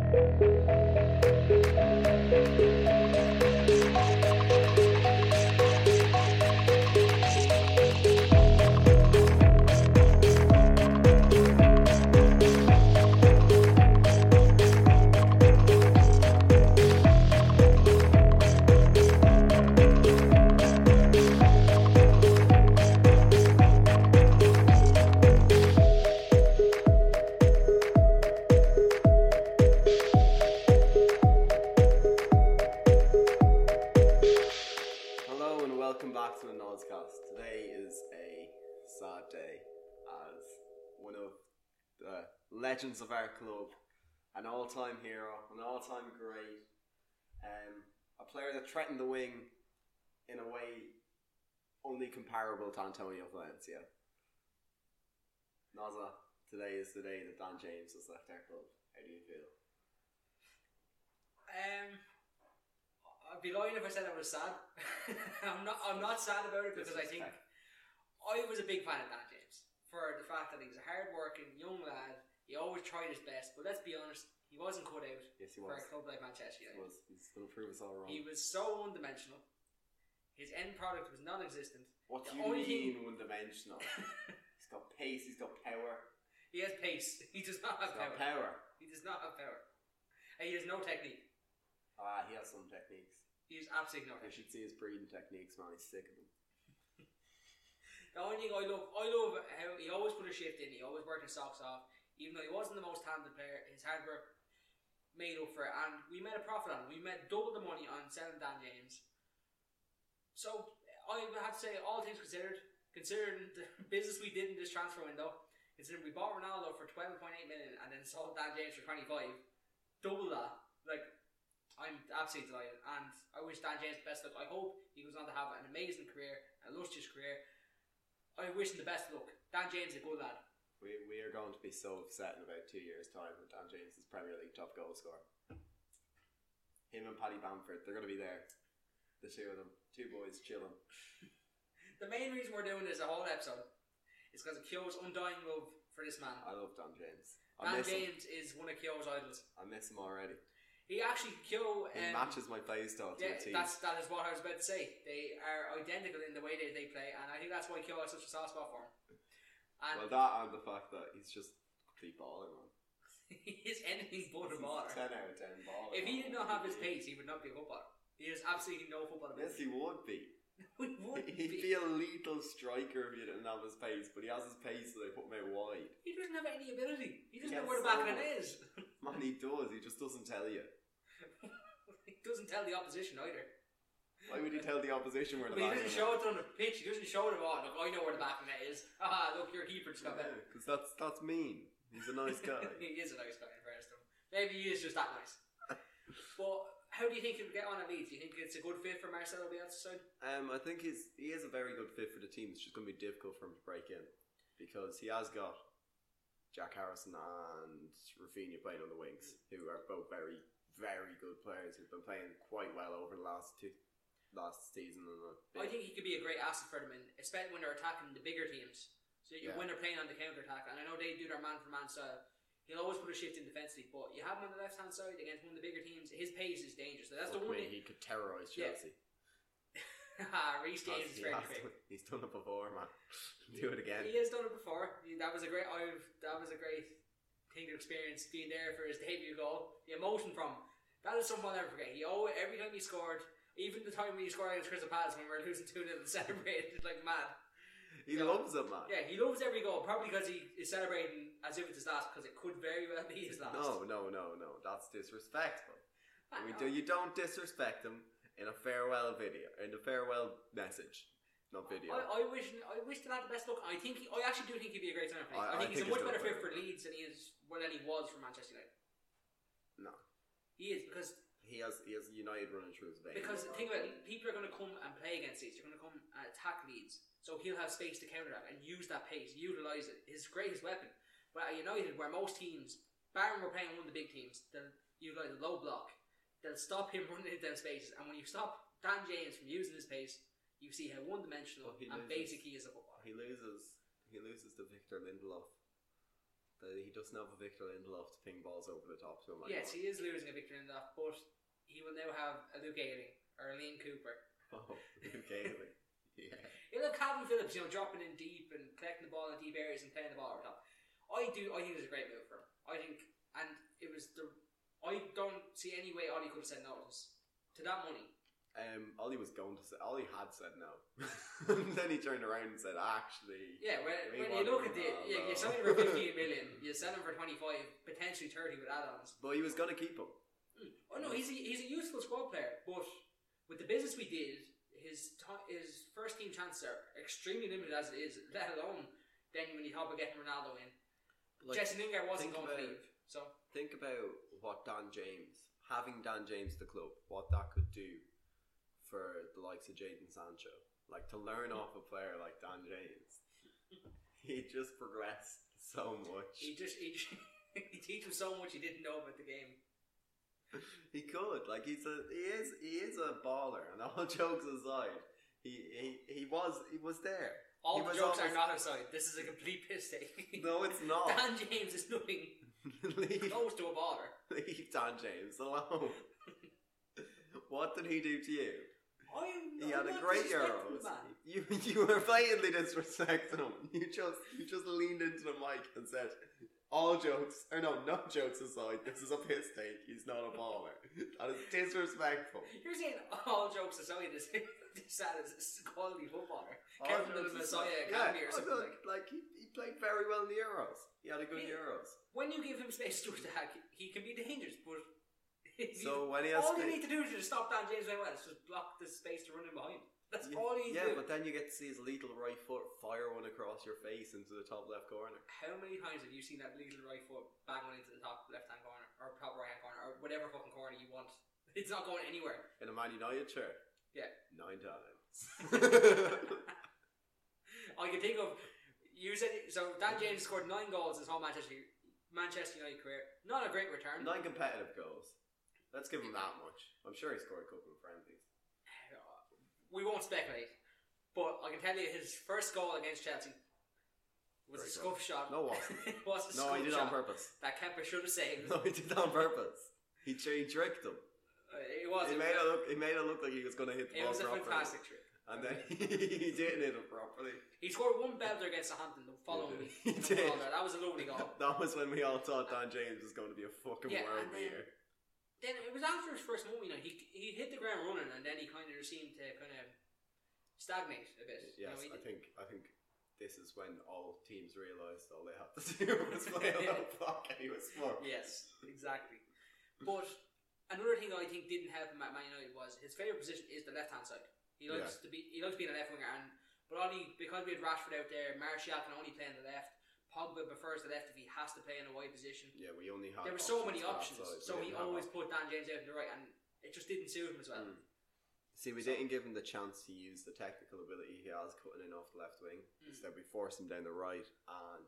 Legends of our club, an all-time hero, an all-time great, a player that threatened the wing in a way only comparable to Antonio Valencia. Nozza, today is the day that Dan James has left our club. How do you feel? I'd be lying if I said I was sad. I'm not sad about it because I think I was a big fan of Dan James for the fact that he was a hard-working young lad. He always tried his best, but let's be honest, he wasn't cut out for a club like Manchester United. He's going to prove us all wrong. He was so one-dimensional. His end product was non-existent. What do you mean one-dimensional? He's got pace, he's got power. He has pace. He does not have power. He does not have power. And he has no technique. He has some techniques. He has absolutely no technique. You should see his breathing techniques, man. He's sick of them. The only thing I love how he always put a shift in. He always worked his socks off. Even though he wasn't the most talented player, his hard work made up for it, and we made a profit on it. We made double the money on selling Dan James. So I have to say, all things considered, considering the business we did in this transfer window, considering we bought Ronaldo for 12.8 million and then sold Dan James for 25, double that. Like, I'm absolutely delighted, and I wish Dan James the best luck. I hope he goes on to have an amazing career, a illustrious career. I wish him the best luck. Dan James is a good lad. We are going to be so upset in about 2 years' time when Dan James is Premier League top goal scorer. Him and Paddy Bamford, they're going to be there. The two of them. Two boys chilling. The main reason we're doing this whole episode is because of Kyo's undying love for this man. I love Dan James. Dan James is one of Kyo's idols. I miss him already. He actually, Kyo... he matches my play style to a T. That is what I was about to say. They are identical in the way they play, and I think that's why Kyo has such a soft spot for him. And that and the fact that he's just a complete baller, man. He is anything but a baller. 10 out of 10 baller. If he did not have his pace, he would not be a footballer. He has absolutely no football ability. Yes, he would be. He'd be a lethal striker if he didn't have his pace, but he has his pace, so they put him out wide. He doesn't have any ability. He doesn't know where the back of it is. Man, he does. He just doesn't tell you. He doesn't tell the opposition either. Why would he tell the opposition where the back is? He doesn't show it on the pitch. He doesn't show them, oh, look, I know where the back of it is. Look, your keeper just got better. Because that's mean. He's a nice guy. He is a nice guy in fairness to him. Maybe he is just that nice. But how do you think he'll get on at Leeds? Do you think it's a good fit for Marcelo Bielsa's side? I think he is a very good fit for the team. It's just going to be difficult for him to break in because he has got Jack Harrison and Rafinha playing on the wings, who are both very, very good players who've been playing quite well over the last season. I think he could be a great asset for them, especially when they're attacking the bigger teams. So when they're playing on the counter attack, and I know they do their man for man style. He'll always put a shift in defensively, but you have him on the left hand side against one of the bigger teams. His pace is dangerous. So that's the one thing. He could terrorise Chelsea. Reece James is very quick. He's done it before, man. Do it again. He has done it before. That was a great thing to experience, being there for his debut goal. The emotion from him. That is something I'll never forget. Every time he scored, even the time when he scored against Crystal Palace when we were losing 2-0 and celebrated like mad. He loves it, man. Yeah, he loves every goal. Probably because he is celebrating as if it's his last, because it could very well be his last. No. That's disrespectful. You don't disrespect him in a farewell video, in a farewell message, not video. I wish the lad the best luck. I actually do think he'd be a great signing for Leeds. I think he's a much better fit for Leeds than he was for Manchester United. No, he is, because he has United running through his veins. Because think about it, people are going to come and play against Leeds. They're going to come and attack Leeds. So he'll have space to counter that and use that pace, utilise it. His greatest weapon. But at United, where most teams, barring we're playing one of the big teams, they'll utilise a low block. They'll stop him running into them spaces. And when you stop Dan James from using his pace, you see how one-dimensional and basic he is a footballer. He loses to Victor Lindelof. that he doesn't have a Victor Lindelof to ping balls over the top to him. Yes, he is losing a Victor Lindelof, but he will now have a Luke Ayling or a Liam Cooper. Oh, Luke Ayling. Yeah. He'll have Calvin Phillips, dropping in deep and collecting the ball in deep areas and playing the ball over top. I think it was a great move for him. I don't see any way Ollie could have said no to that money. Ollie had said no. And then he turned around and said, actually... Yeah, when you look at you sell him for 15 million, you sell him for 25, potentially 30 with add-ons. But he was going to keep him. Oh no, he's a useful squad player, but with the business we did, his first team chances are extremely limited as it is, let alone then when you talk about getting Ronaldo in. Jesse Lingard wasn't going to leave. So think about what having Dan James at the club, what that could do for the likes of Jadon Sancho. Like, to learn off a player like Dan James, he just progressed so much. He teach him so much he didn't know about the game. He could. Like, he is a baller, and all jokes aside, he was there. All the jokes are not aside. This is a complete piss take. No, it's not. Dan James is nothing close to a baller. Leave Dan James alone. What did he do to you? He had a great Euros. You were blatantly disrespecting him. You just leaned into the mic and said, no jokes aside, this is a piss take. He's not a baller. That is disrespectful. You're saying all jokes aside, this sad as a quality footballer. Kevin the Messiah Academy or something like he played very well in the Euros. He had a good Euros. When you give him space to attack, he can be dangerous, but when he has all you need to do to stop Dan James very well is just block the space to run in behind. That's all you need to do. Yeah, but then you get to see his lethal right foot fire one across your face into the top left corner. How many times have you seen that lethal right foot bang one into the top left hand corner or top right hand corner or whatever fucking corner you want? It's not going anywhere. In a Man United shirt? Yeah. 9 times. I can think of Dan James scored 9 goals his whole Manchester United career. Not a great return. 9 competitive goals. Let's give him that much. I'm sure he scored a couple of friendlies. We won't speculate, but I can tell you his first goal against Chelsea was a scuff shot. No, it wasn't. It was a no, he did it on purpose. That Kepa should have saved. No, he did it on purpose. He tricked him. It was. He made it look like he was going to hit the ball properly. It was a fantastic trick. And then he didn't hit it properly. He scored 1 belter against Southampton the following week. He did. That was a lovely goal. That was when we all thought Dan James was going to be a fucking world beater. Then it was after his first moment, he hit the ground running, and then he kind of seemed to kind of stagnate a bit. Yes, I think this is when all teams realised all they had to do was play a low block and he was smart. Yes, exactly. But another thing I think didn't help him at Man United was his favourite position is the left hand side. He likes being a left winger, but because we had Rashford out there, Martial can only play on the left. Pogba prefers the left if he has to play in a wide position. Yeah, we only had. There were so many options, so he always put Dan James out to the right, and it just didn't suit him as well. See, we didn't give him the chance to use the technical ability he has cutting in off the left wing. Instead, we forced him down the right, and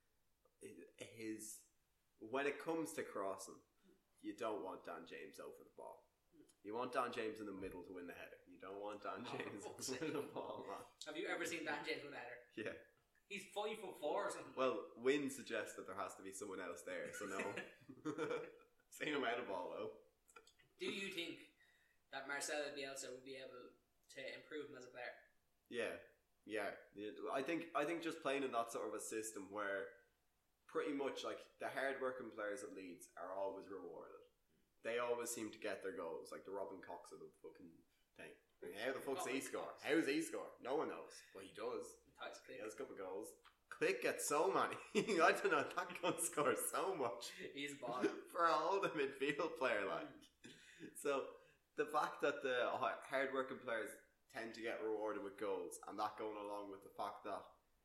when it comes to crossing, you don't want Dan James over the ball. You want Dan James in the middle to win the header. You don't want Dan James to win the ball, man. Have you ever seen Dan James win a header? Yeah. He's 5'4" or something. Well, Wynn suggests that there has to be someone else there, so no. Seen him out of ball though. Do you think that Marcelo Bielsa would be able to improve him as a player? Yeah. I think just playing in that sort of a system where pretty much like the hard-working players at Leeds are always rewarded. They always seem to get their goals, like the Robin Cox of the fucking thing. Like, how the fuck's he score? How does he score? No one knows. Well, he does. He has a couple of goals. Click gets so many. I don't know. That gun scores so much. He's bad for a holding midfield player, like. So the fact that the hard-working players tend to get rewarded with goals, and that going along with the fact that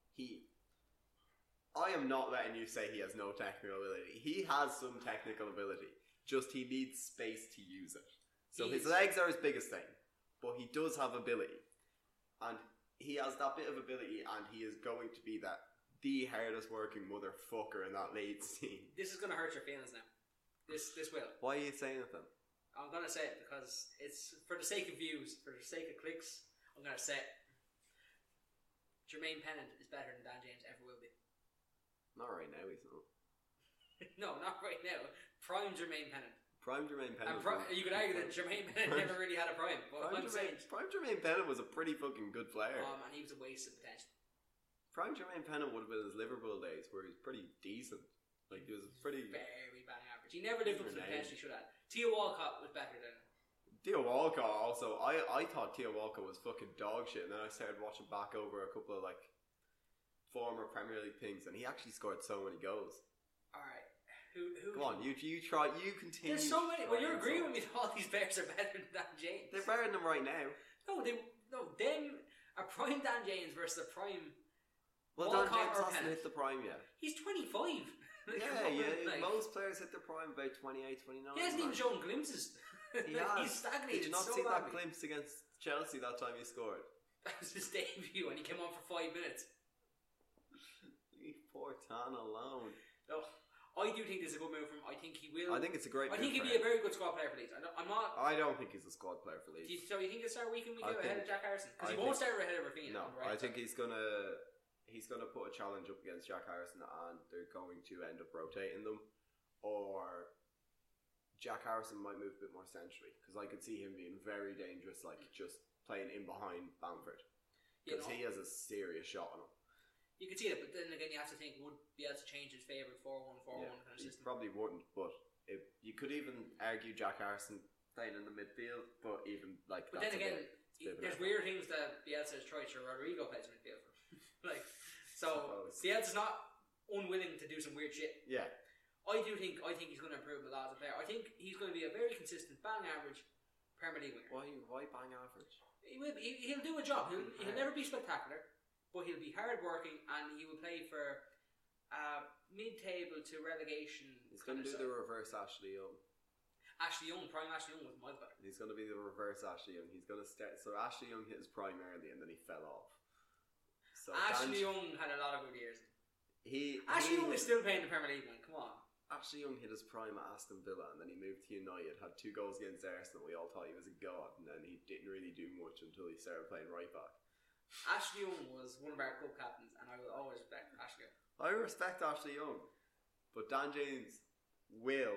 I am not letting you say he has no technical ability. He has some technical ability. Just he needs space to use it. So his legs are his biggest thing, but he does have ability, and he has that bit of ability, and he is going to be the hardest working motherfucker in that Leeds team. This is going to hurt your feelings now. This will. Why are you saying it then? I'm going to say it because it's for the sake of views, for the sake of clicks. I'm going to say it. Jermaine Pennant is better than Dan James ever will be. Not right now, he's not. No, not right now. Prime Jermaine Pennant. Prime Jermaine Pennant. And you could argue that Jermaine Pennant never really had a prime. But Prime Jermaine Pennant was a pretty fucking good player. Oh man, he was a waste of potential. Prime Jermaine Pennant would have been his Liverpool days, where he was pretty decent. Like he was pretty very bang average. He never lived up to the potential he should have. Theo Walcott was better than him. Theo Walcott also. I thought Theo Walcott was fucking dog shit, and then I started watching back over a couple of like former Premier League things, and he actually scored so many goals. All right, who? Come on, you try. You continue. There's so many. Well, you're agreeing with me that all these players are better than Dan James. They're better than him right now. No, them a prime Dan James versus a prime. Well, Dan James hasn't hit the prime yet. He's 25. Yeah. Most players hit their prime about 28, 29. He hasn't even shown glimpses. He has. He's stagnated. Did you not so see badly. that glimpse against Chelsea that time he scored? That was his debut, and he came on for 5 minutes. Leave poor Tan alone. No, I do think this is a good move from him. I think he will. I think it's a great move. I think he'd be a very good squad player for Leeds. I'm not. I don't think he's a squad player for Leeds. So you think he'll start week in week out ahead of Jack Harrison? Because he won't start ahead of Rafinha. No, I think he's gonna put a challenge up against Jack Harrison, and they're going to end up rotating them, or Jack Harrison might move a bit more centrally, because I could see him being very dangerous, like just playing in behind Bamford, because he has a serious shot on him. You could see that, but then again, you have to think, would be able to change his favourite 4-1-4-1 kind of system? Probably wouldn't, but you could even argue Jack Harrison playing in the midfield, but even like. But then again, there's weird things that Bielsa has tried. Sure, Rodrigo plays midfield, like so. Bielsa's not unwilling to do some weird shit. Yeah. I think he's going to improve a lot as a player. I think he's going to be a very consistent, bang average Premier League winger. Why bang average? He'll do a job. He'll never be spectacular, but he'll be hard working, and he will play for mid-table to relegation. He's going to do the reverse Ashley Young. Prime Ashley Young was miles better. He's going to be the reverse Ashley Young. He's going to start. So Ashley Young hit his prime early, and then he fell off. So Ashley Young had a lot of good years. Ashley Young is still playing the Premier League, man. Come on. Ashley Young hit his prime at Aston Villa, and then he moved to United, had 2 goals against Arsenal. We all thought he was a god, and then he didn't really do much until he started playing right back. Ashley Young was one of our club captains, and I will always respect Ashley Young. I respect Ashley Young, but Dan James will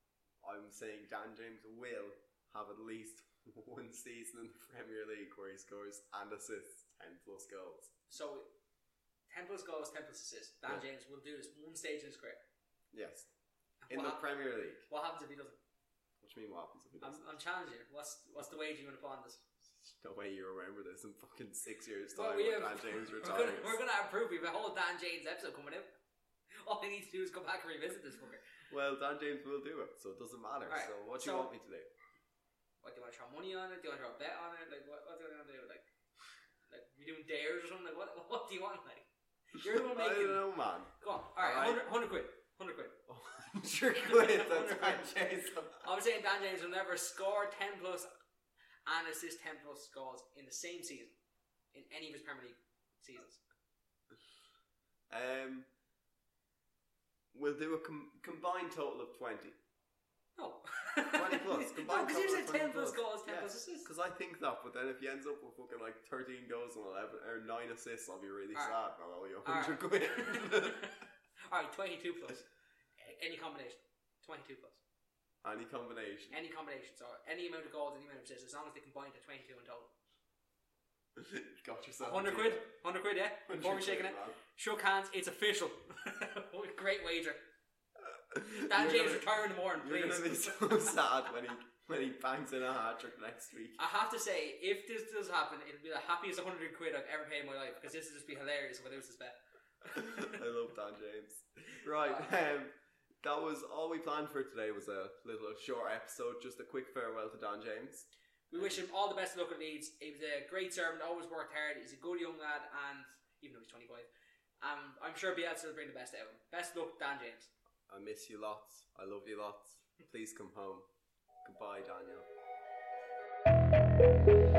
have at least one season in the Premier League where he scores and assists 10 plus goals. So 10 plus goals, 10 plus assists. Dan James will do this one stage in his career. Yes. In the Premier League. What happens if he doesn't? What do you mean what happens if he doesn't? I'm challenging you. What's the wager you want to put on this? No way you remember this in fucking 6 years Well, time when Dan James retires. We're going to have proof. We have a whole Dan James episode coming out. All he needs to do is go back and revisit this fucker. Well, Dan James will do it, so it doesn't matter. Right, so what do you want me to do? What, do you want to throw money on it? Do you want to throw a bet on it? Like, what do you want to do? Like we doing dares or something? Like, what do you want? Like, you're the one making. I don't know, man. Go on. Alright, 100 quid. 100 quid. 100 quid, that's Dan James. I was saying Dan James will never score 10 plus and assist 10 plus goals in the same season in any of his Premier League seasons. We'll do a combined total of 20. No. 20 plus. Combined because you said 10 plus goals, 10 plus assists. Because I think that, but then if he ends up with fucking like 13 goals and 11 or 9 assists, I'll be really sad. I'll owe you 100 quid. Alright, 22 plus. Any combination. 22 plus. Any combination. Any combination. So any amount of goals, any amount of assists, as long as they combine to 22 in total. Got yourself 100 quid. 100 quid, yeah. Before we're shaking it. Shook hands, it's official. Great wager. Dan James retire in the morning, please. You're going to be so sad when he bangs in a hat-trick next week. I have to say, if this does happen, it'll be the happiest 100 quid I've ever paid in my life, because this will just be hilarious if I lose this bet. I love Dan James. Right, that was all we planned for today. Was a little short episode, just a quick farewell to Dan James. We wish him all the best of luck at Leeds. He was a great servant, always worked hard. He's a good young lad, and even though he's 25, I'm sure Bielsa will bring the best out of him. Best luck, Dan James. I miss you lots. I love you lots. Please come home. Goodbye, Daniel.